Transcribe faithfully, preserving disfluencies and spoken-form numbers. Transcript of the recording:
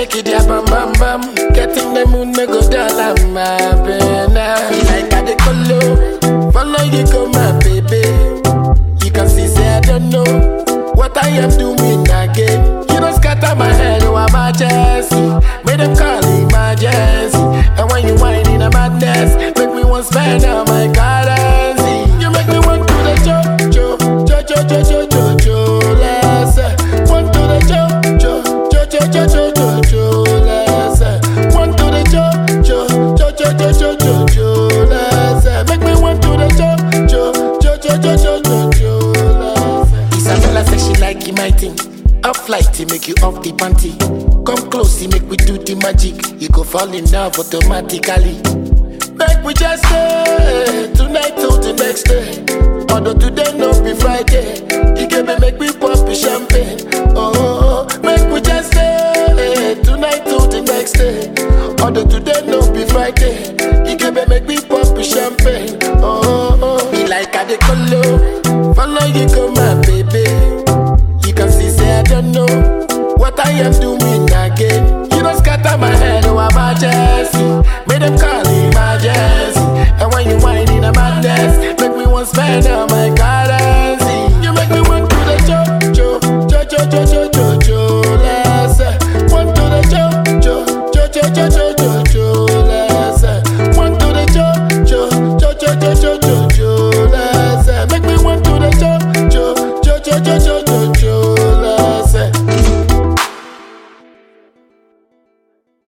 shake it, yeah, bam, bam, bam. Getting the moon, me go down, I'm my pena. Like I the color, follow you, go, my baby. You can see, say I don't know what I am doing again. You don't scatter my head, you are emergency. Made them call emergency. And when you whine in a madness, make me want spend all my currency. You make me want to the jo, jo, jo, jo, jo, jo, jo, jo, let's say. Want to the jo, jo, jo, jo, jo, jo, jo, jo, let's say. Want to the jo, jo, jo, jo, jo, jo, jo, jo, let's say. Make me want to the jo, jo, jo, jo, jo, jo, jo, jo, let's say. Isabella say she like it, my thing. Off flight, he make you off the panty. Come close, he make we do the magic. You go fall in love automatically. Make we just stay tonight till the next day. Although today no be Friday, he gave me make we pop the champagne. Oh, oh, oh, make we just stay tonight till the next day. Although today no be Friday, he gave me make we pop the champagne. Oh, oh, oh. Me like I the color, follow you go my baby. You can see say I don't know what I am doing again. You don't scatter my head, oh emergency. Made them call emergency. And when you whine in a madness, make me want spend all my currency. You make me want to the jo, jo, jo, jo, jo, jo, jo, jo, let's say. Want to the jo, jo, jo, jo, jo, jo, jo, jo, let's say. Want to the jo, jo, jo, jo, jo, jo, jo, jo, let's say. Make me want to the jo, jo, jo, jo, jo, jo.